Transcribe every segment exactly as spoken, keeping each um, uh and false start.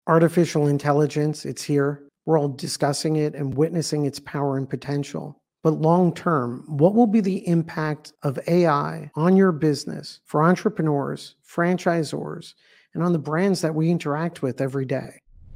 Artificial intelligence, it's here. We're all discussing it and witnessing its power and potential. But long term, what will be the impact of A I on your business for entrepreneurs, franchisors, and on the brands that we interact with every day?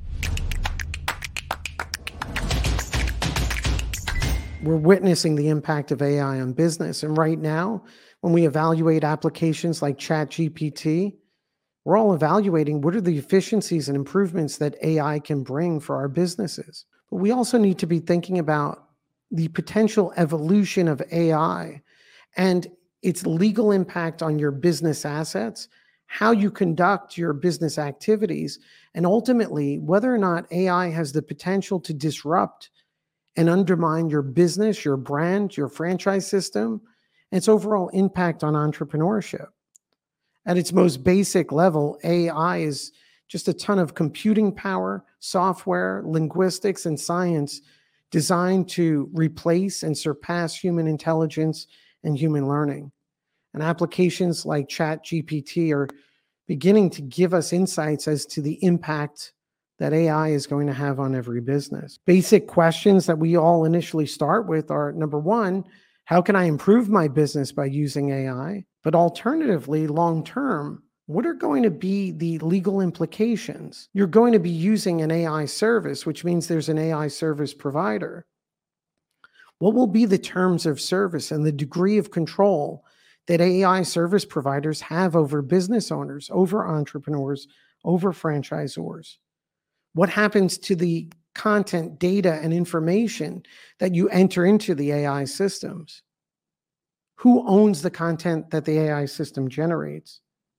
We're witnessing the impact of A I on business. And right now, when we evaluate applications like ChatGPT, we're all evaluating what are the efficiencies and improvements that A I can bring for our businesses. But we also need to be thinking about the potential evolution of A I and its legal impact on your business assets, how you conduct your business activities, and ultimately whether or not A I has the potential to disrupt and undermine your business, your brand, your franchise system, and its overall impact on entrepreneurship. At its most basic level, A I is just a ton of computing power, software, linguistics, and science designed to replace and surpass human intelligence and human learning. And applications like ChatGPT are beginning to give us insights as to the impact that A I is going to have on every business. Basic questions that we all initially start with are, number one, how can I improve my business by using A I? But alternatively, long term, what are going to be the legal implications? You're going to be using an A I service, which means there's an A I service provider. What will be the terms of service and the degree of control that A I service providers have over business owners, over entrepreneurs, over franchisors? What happens to the content, data, and information that you enter into the A I systems? Who owns the content that the A I system generates?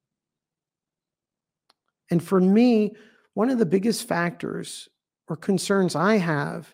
And for me, one of the biggest factors or concerns I have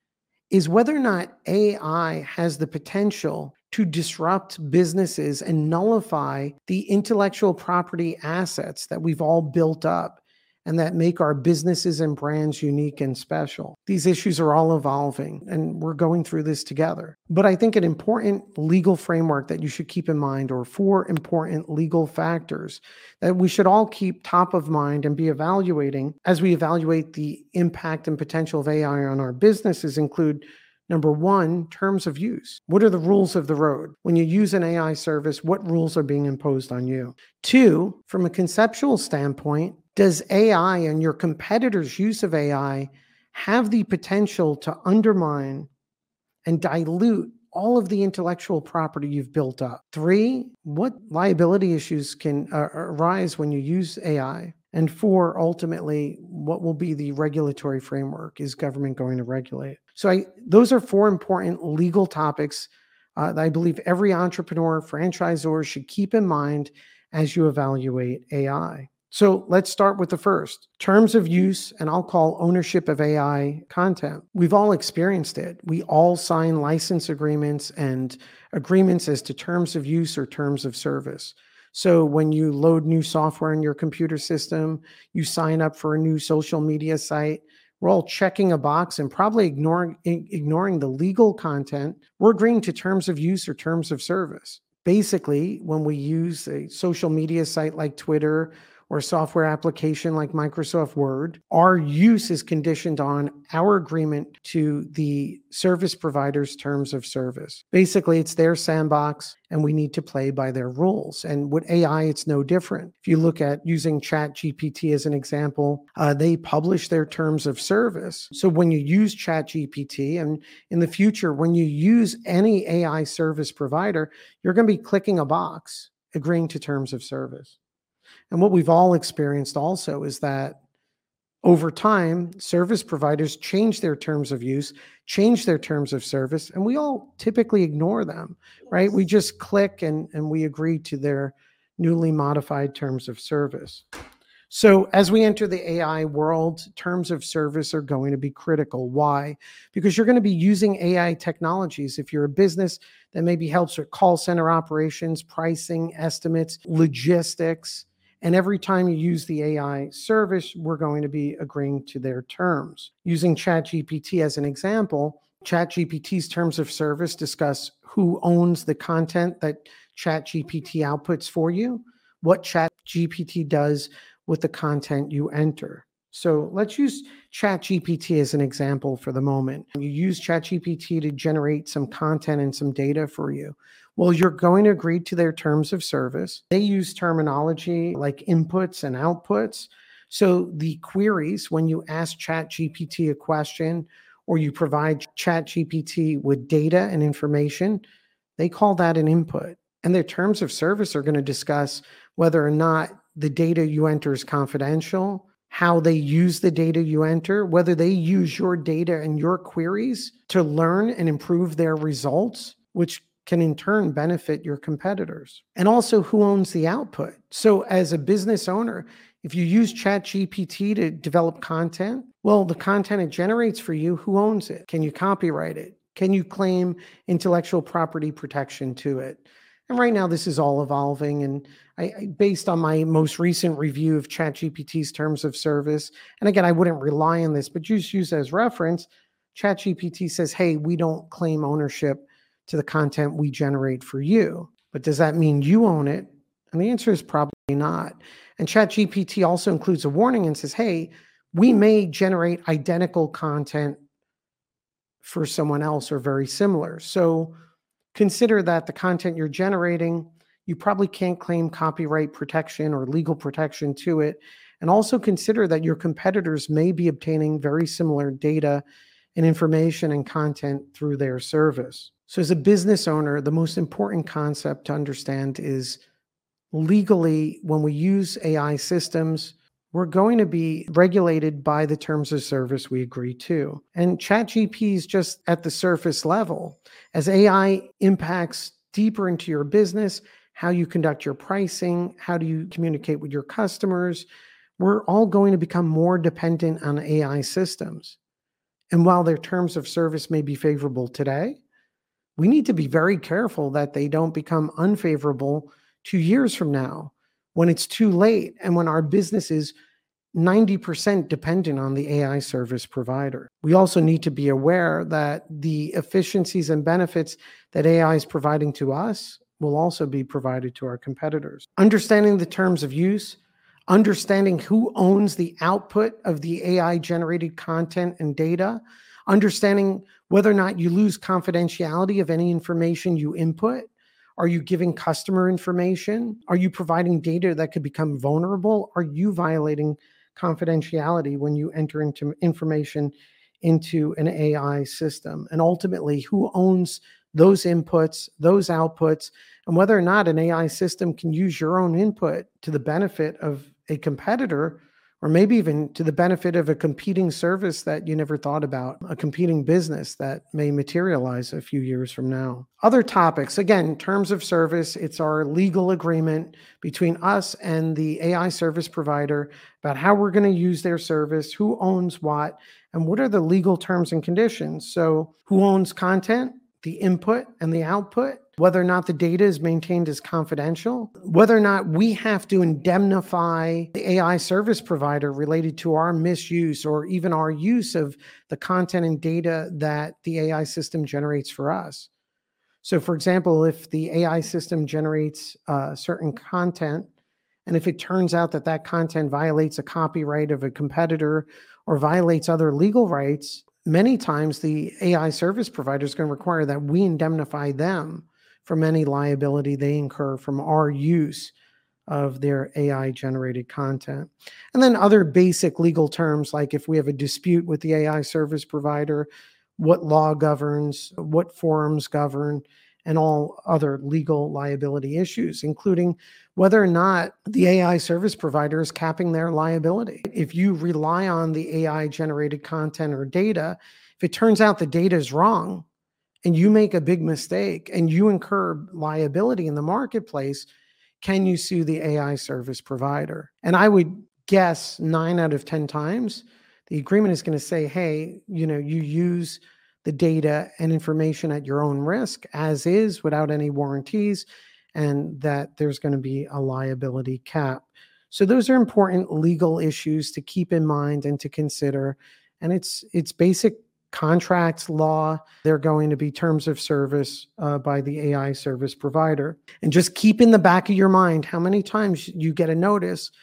is whether or not A I has the potential to disrupt businesses and nullify the intellectual property assets that we've all built up and that make our businesses and brands unique and special. These issues are all evolving, and we're going through this together. But I think an important legal framework that you should keep in mind, or four important legal factors that we should all keep top of mind and be evaluating as we evaluate the impact and potential of A I on our businesses include, number one, terms of use. What are the rules of the road? When you use an A I service, what rules are being imposed on you? Two, from a conceptual standpoint, does A I and your competitors' use of A I have the potential to undermine and dilute all of the intellectual property you've built up? Three, what liability issues can uh, arise when you use A I? And four, ultimately, what will be the regulatory framework? Is government going to regulate? So I, those are four important legal topics uh, that I believe every entrepreneur, franchisor should keep in mind as you evaluate A I. So let's start with the first, terms of use, and I'll call ownership of A I content. We've all experienced it. We all sign license agreements and agreements as to terms of use or terms of service. So when you load new software in your computer system, you sign up for a new social media site, we're all checking a box and probably ignoring, ignoring the legal content. We're agreeing to terms of use or terms of service. Basically, when we use a social media site like Twitter or a software application like Microsoft Word, our use is conditioned on our agreement to the service provider's terms of service. Basically, it's their sandbox, and we need to play by their rules. And with A I, it's no different. If you look at using ChatGPT as an example, uh, they publish their terms of service. So when you use ChatGPT, and in the future, when you use any A I service provider, you're going to be clicking a box, agreeing to terms of service. And what we've all experienced also is that over time, service providers change their terms of use, change their terms of service, and we all typically ignore them, right? We just click and, and we agree to their newly modified terms of service. So as we enter the A I world, terms of service are going to be critical. Why? Because you're going to be using A I technologies. If you're a business that maybe helps with call center operations, pricing, estimates, logistics, and every time you use the A I service, we're going to be agreeing to their terms. Using ChatGPT as an example, ChatGPT's terms of service discuss who owns the content that ChatGPT outputs for you, what ChatGPT does with the content you enter. So let's use ChatGPT as an example for the moment. You use ChatGPT to generate some content and some data for you. Well, you're going to agree to their terms of service. They use terminology like inputs and outputs. So the queries, when you ask ChatGPT a question or you provide ChatGPT with data and information, they call that an input. And their terms of service are going to discuss whether or not the data you enter is confidential, how they use the data you enter, whether they use your data and your queries to learn and improve their results, which can in turn benefit your competitors. And also who owns the output. So as a business owner, if you use ChatGPT to develop content, well, the content it generates for you, who owns it? Can you copyright it? Can you claim intellectual property protection to it? And right now, this is all evolving. And I, I, based on my most recent review of ChatGPT's terms of service, and again, I wouldn't rely on this, but just use as reference, ChatGPT says, hey, we don't claim ownership to the content we generate for you. But does that mean you own it? And the answer is probably not. And ChatGPT also includes a warning and says, hey, we may generate identical content for someone else or very similar. So consider that the content you're generating, you probably can't claim copyright protection or legal protection to it. And also consider that your competitors may be obtaining very similar data and information and content through their service. So as a business owner, the most important concept to understand is legally, when we use A I systems, we're going to be regulated by the terms of service we agree to. And ChatGPT is just at the surface level. As A I impacts deeper into your business, how you conduct your pricing, how do you communicate with your customers, we're all going to become more dependent on A I systems. And while their terms of service may be favorable today, we need to be very careful that they don't become unfavorable two years from now, when it's too late and when our business is ninety percent dependent on the A I service provider. We also need to be aware that the efficiencies and benefits that A I is providing to us will also be provided to our competitors. Understanding the terms of use, understanding who owns the output of the A I-generated content and data, understanding whether or not you lose confidentiality of any information you input. Are you giving customer information? Are you providing data that could become vulnerable? Are you violating confidentiality when you enter into information into an A I system? And ultimately, who owns those inputs, those outputs, and whether or not an A I system can use your own input to the benefit of a competitor, or maybe even to the benefit of a competing service that you never thought about, a competing business that may materialize a few years from now. Other topics, again, terms of service, it's our legal agreement between us and the A I service provider about how we're going to use their service, who owns what, and what are the legal terms and conditions. So who owns content, the input and the output, whether or not the data is maintained as confidential, whether or not we have to indemnify the A I service provider related to our misuse or even our use of the content and data that the A I system generates for us. So for example, if the A I system generates uh, certain content, and if it turns out that that content violates a copyright of a competitor or violates other legal rights, many times the A I service provider is going to require that we indemnify them from any liability they incur from our use of their A I-generated content. And then other basic legal terms, like if we have a dispute with the A I service provider, what law governs, what forums govern, and all other legal liability issues, including whether or not the A I service provider is capping their liability. If you rely on the A I-generated content or data, if it turns out the data is wrong, and you make a big mistake and you incur liability in the marketplace, can you sue the A I service provider? And I would guess nine out of ten times, the agreement is going to say, hey, you know, you use the data and information at your own risk as is without any warranties, and that there's going to be a liability cap. So those are important legal issues to keep in mind and to consider. And it's it's basic contracts, law, they're going to be terms of service uh, by the A I service provider. And just keep in the back of your mind how many times you get a notice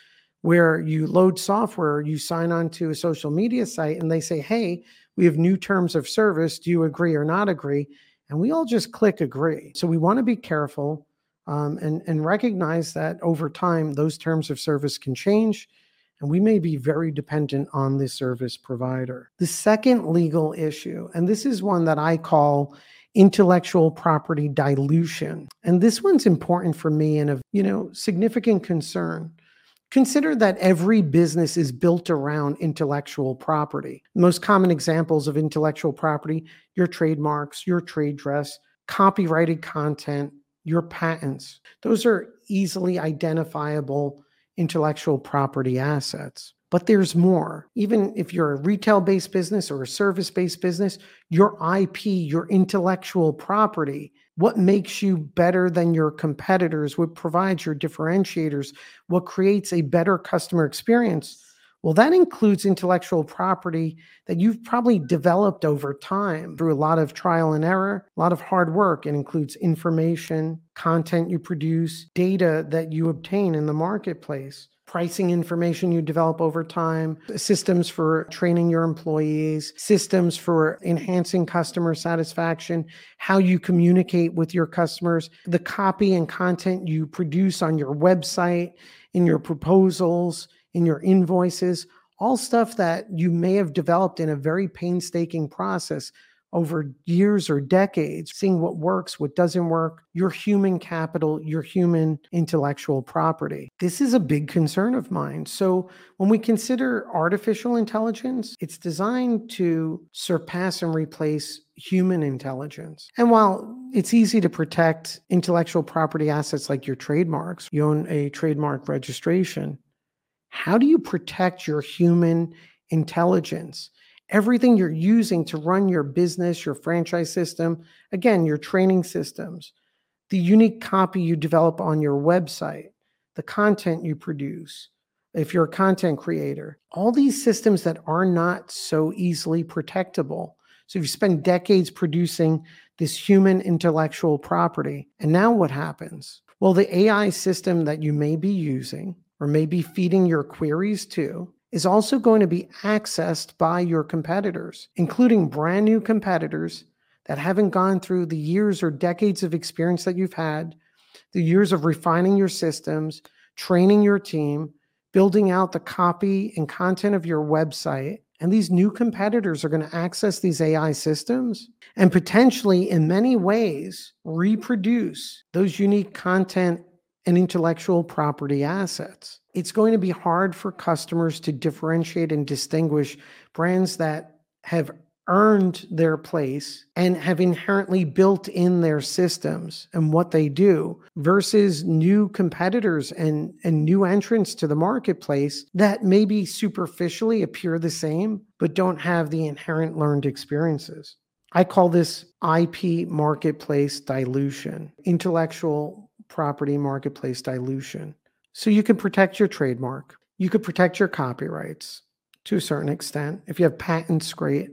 where you load software, you sign on to a social media site and they say, hey, we have new terms of service. Do you agree or not agree? And we all just click agree. So we want to be careful um, and, and recognize that over time, those terms of service can change and we may be very dependent on the service provider. The second legal issue, and this is one that I call intellectual property dilution. And this one's important for me and of, you know, significant concern. Consider that every business is built around intellectual property. The most common examples of intellectual property, your trademarks, your trade dress, copyrighted content, your patents. Those are easily identifiable intellectual property assets. But there's more. Even if you're a retail-based business or a service-based business, your I P, your intellectual property, what makes you better than your competitors, what provides your differentiators, what creates a better customer experience, well, that includes intellectual property that you've probably developed over time through a lot of trial and error, a lot of hard work. It includes information, content you produce, data that you obtain in the marketplace, pricing information you develop over time, systems for training your employees, systems for enhancing customer satisfaction, how you communicate with your customers, the copy and content you produce on your website, in your proposals, in your invoices, all stuff that you may have developed in a very painstaking process over years or decades, seeing what works, what doesn't work, your human capital, your human intellectual property. This is a big concern of mine. So when we consider artificial intelligence, it's designed to surpass and replace human intelligence. And while it's easy to protect intellectual property assets like your trademarks, you own a trademark registration, how do you protect your human intelligence? Everything you're using to run your business, your franchise system, again, your training systems, the unique copy you develop on your website, the content you produce, if you're a content creator, all these systems that are not so easily protectable. So you spend decades producing this human intellectual property. And now what happens? Well, the A I system that you may be using or may be feeding your queries to is also going to be accessed by your competitors, including brand new competitors that haven't gone through the years or decades of experience that you've had, the years of refining your systems, training your team, building out the copy and content of your website. And these new competitors are going to access these A I systems and potentially, in many ways, reproduce those unique content and intellectual property assets. It's going to be hard for customers to differentiate and distinguish brands that have earned their place and have inherently built in their systems and what they do versus new competitors and, and new entrants to the marketplace that maybe superficially appear the same, but don't have the inherent learned experiences. I call this I P marketplace dilution, intellectual property marketplace dilution. So you can protect your trademark. You could protect your copyrights to a certain extent. If you have patents, great.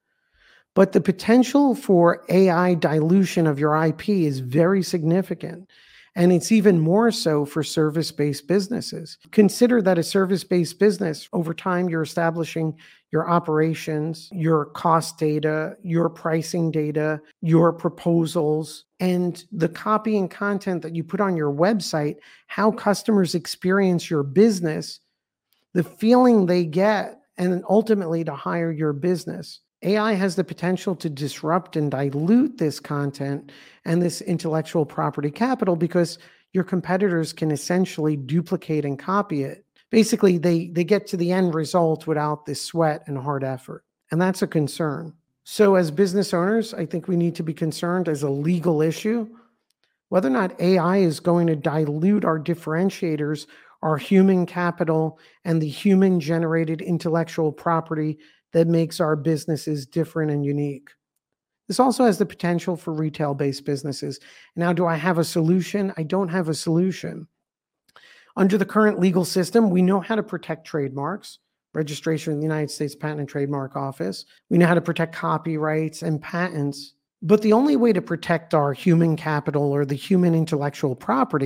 But the potential for A I dilution of your I P is very significant. And it's even more so for service-based businesses. Consider that a service-based business, over time, you're establishing your operations, your cost data, your pricing data, your proposals, and the copy and content that you put on your website, how customers experience your business, the feeling they get, and then ultimately to hire your business. A I has the potential to disrupt and dilute this content and this intellectual property capital because your competitors can essentially duplicate and copy it. Basically, they, they get to the end result without the sweat and hard effort. And that's a concern. So as business owners, I think we need to be concerned as a legal issue, whether or not A I is going to dilute our differentiators, our human capital, and the human-generated intellectual property that makes our businesses different and unique. This also has the potential for retail-based businesses. Now, do I have a solution? I don't have a solution. Under the current legal system, we know how to protect trademarks, registration in the United States Patent and Trademark Office. We know how to protect copyrights and patents. But the only way to protect our human capital or the human intellectual property,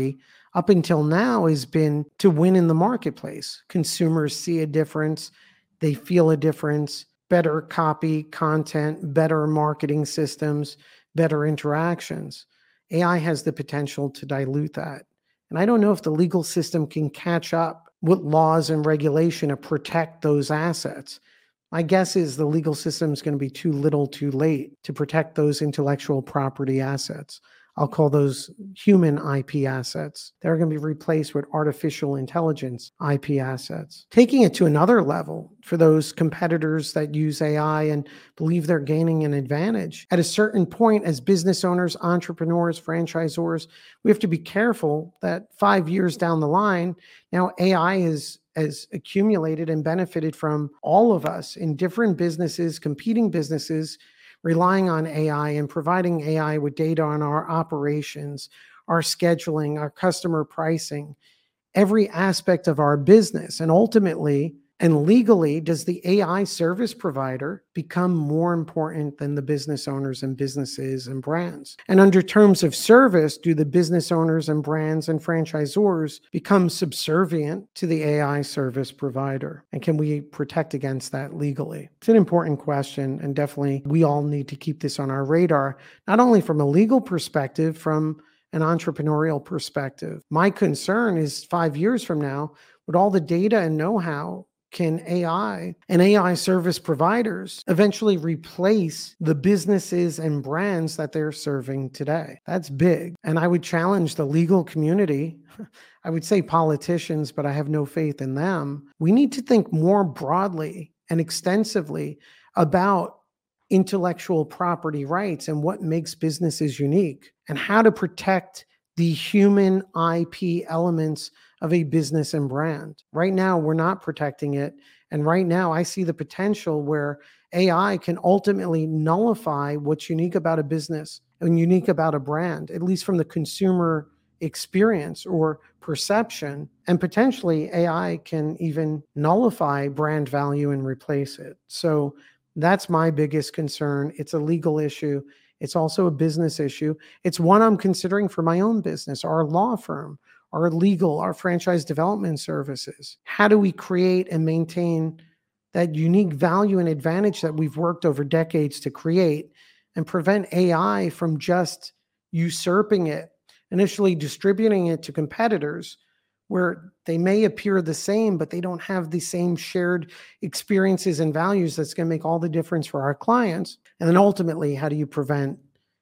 up until now has been to win in the marketplace. Consumers see a difference, they feel a difference, better copy, content, better marketing systems, better interactions. A I has the potential to dilute that. And I don't know if the legal system can catch up with laws and regulation to protect those assets. My guess is the legal system is going to be too little too late to protect those intellectual property assets. I'll call those human I P assets. They're going to be replaced with artificial intelligence I P assets. Taking it to another level for those competitors that use A I and believe they're gaining an advantage, at a certain point as business owners, entrepreneurs, franchisors, we have to be careful that five years down the line, now A I is has accumulated and benefited from all of us in different businesses, competing businesses, relying on A I and providing A I with data on our operations, our scheduling, our customer pricing, every aspect of our business. And ultimately and legally, does the A I service provider become more important than the business owners and businesses and brands? And under terms of service, do the business owners and brands and franchisors become subservient to the A I service provider? And can we protect against that legally? It's an important question, and definitely we all need to keep this on our radar, not only from a legal perspective, from an entrepreneurial perspective. My concern is five years from now, with all the data and know-how, can A I and A I service providers eventually replace the businesses and brands that they're serving today? That's big. And I would challenge the legal community. I would say politicians, but I have no faith in them. We need to think more broadly and extensively about intellectual property rights and what makes businesses unique and how to protect the human I P elements of a business and brand. Right now, we're not protecting it. And right now, I see the potential where A I can ultimately nullify what's unique about a business and unique about a brand, at least from the consumer experience or perception. And potentially, A I can even nullify brand value and replace it. So that's my biggest concern. It's a legal issue. It's also a business issue. It's one I'm considering for my own business, our law firm, our legal, our franchise development services. How do we create and maintain that unique value and advantage that we've worked over decades to create and prevent A I from just usurping it, initially distributing it to competitors where they may appear the same, but they don't have the same shared experiences and values that's going to make all the difference for our clients. And then ultimately, how do you prevent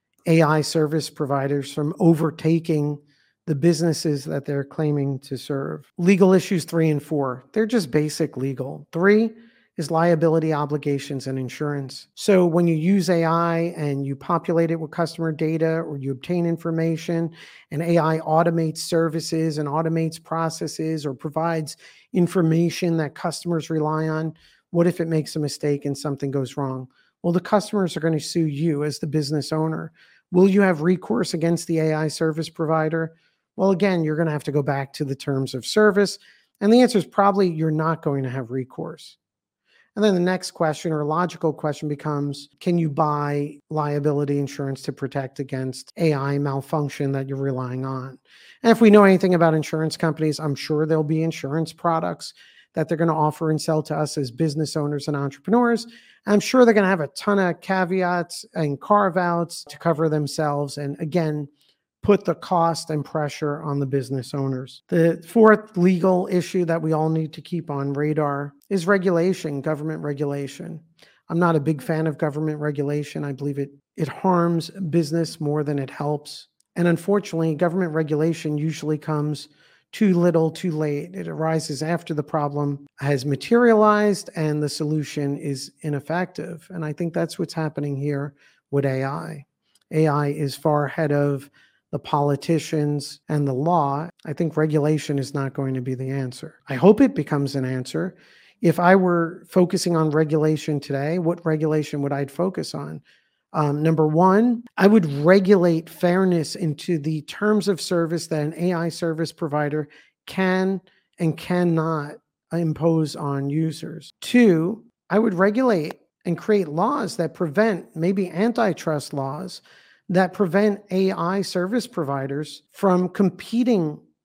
A I service providers from overtaking the businesses that they're claiming to serve? Legal issues three and four, they're just basic legal. Three is liability obligations and insurance. So when you use A I and you populate it with customer data or you obtain information and A I automates services and automates processes or provides information that customers rely on, what if it makes a mistake and something goes wrong? Well, the customers are going to sue you as the business owner. Will you have recourse against the A I service provider? Well, again, you're going to have to go back to the terms of service. And the answer is probably you're not going to have recourse. And then the next question or logical question becomes, can you buy liability insurance to protect against A I malfunction that you're relying on? And if we know anything about insurance companies, I'm sure there'll be insurance products that they're going to offer and sell to us as business owners and entrepreneurs. I'm sure they're going to have a ton of caveats and carve-outs to cover themselves. And again, put the cost and pressure on the business owners. The fourth legal issue that we all need to keep on radar is regulation, government regulation. I'm not a big fan of government regulation. I believe it, it harms business more than it helps. And unfortunately, government regulation usually comes too little, too late. It arises after the problem has materialized and the solution is ineffective. And I think that's what's happening here with A I. A I is far ahead of the politicians and the law. I think regulation is not going to be the answer. I hope it becomes an answer. If I were focusing on regulation today, what regulation would I focus on? Um, number one, I would regulate fairness into the terms of service that an A I service provider can and cannot impose on users. Two, I would regulate and create laws that prevent, maybe antitrust laws, that prevent A I service providers from competing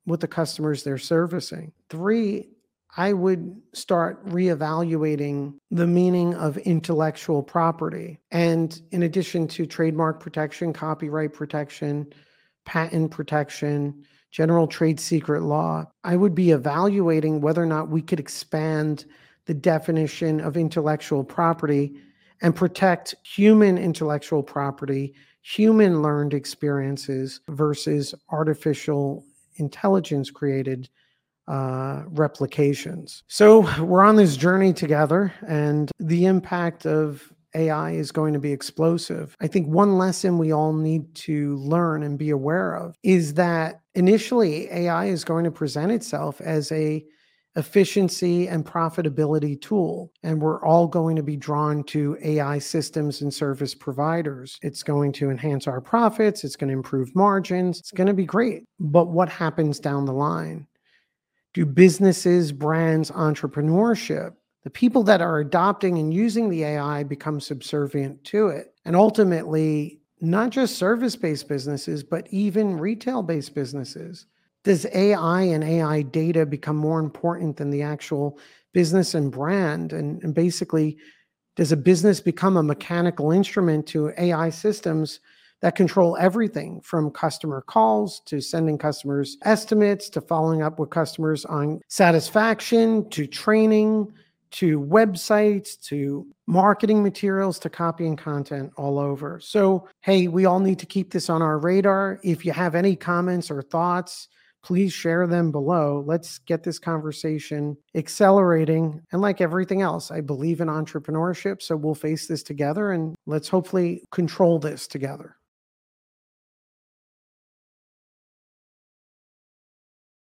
with the customers they're servicing. Three, I would start reevaluating the meaning of intellectual property. And in addition to trademark protection, copyright protection, patent protection, general trade secret law, I would be evaluating whether or not we could expand the definition of intellectual property and protect human intellectual property, human learned experiences versus artificial intelligence created uh, replications. So we're on this journey together, and the impact of A I is going to be explosive. I think one lesson we all need to learn and be aware of is that initially A I is going to present itself as a efficiency and profitability tool. And we're all going to be drawn to A I systems and service providers. It's going to enhance our profits. It's going to improve margins. It's going to be great. But what happens down the line? Do businesses, brands, entrepreneurship, the people that are adopting and using the A I become subservient to it? And ultimately, not just service-based businesses, but even retail-based businesses. Does A I and A I data become more important than the actual business and brand? And, and basically, does a business become a mechanical instrument to A I systems that control everything from customer calls to sending customers estimates to following up with customers on satisfaction to training to websites to marketing materials to copying content all over? So, hey, we all need to keep this on our radar. If you have any comments or thoughts, please share them below. Let's get this conversation accelerating. And like everything else, I believe in entrepreneurship, so we'll face this together and let's hopefully control this together.